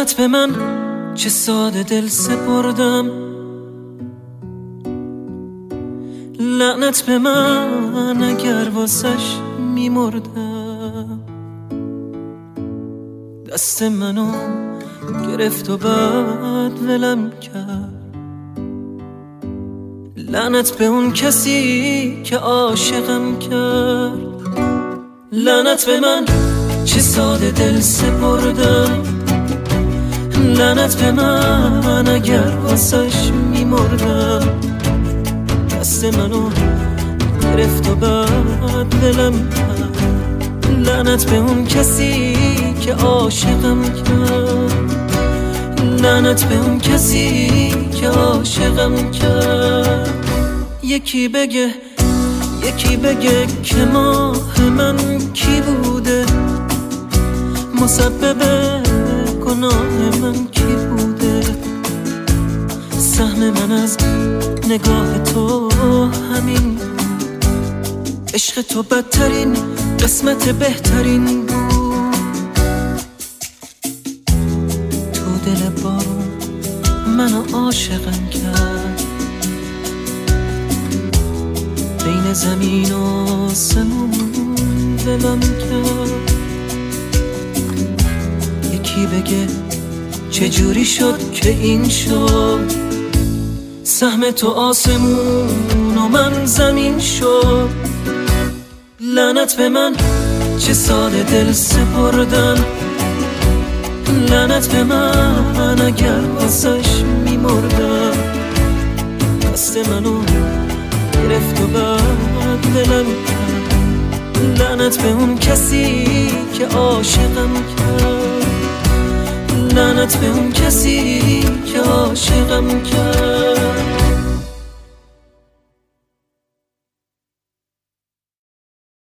لعنت به من چه ساده دل سپردم، لعنت به من اگر واسش میمردم. دست منو گرفت و بعد ولم کرد. لعنت به اون کسی که عاشقم کرد. لعنت به من چه ساده دل سپردم، لعنت به من اگر واسش میمردم. دست منو گرفت و بعد ولم کرد. لعنت به اون کسی که عاشقم کرد. لعنت به اون کسی که عاشقم کرد. یکی بگه که ماه من کی بوده، مسبب گناه من کی بوده. سهم من از نگاه تو همین بود، عشق تو بدترین قسمت بهترین بود. تو دل بارون منو عاشقم کرد، بین زمین و آسمون دلم کرد. یکی بگه چجوری شد که این شد، سهم تو آسمون و من زمین شد. لعنت به من چه ساده دل سپردم، لعنت به من اگر واسش میمردم. دست منو گرفت و بعد ولم کرد. لعنت به اون کسی که عاشقم کرد. لعنت به اون کسی که عاشقم کرد.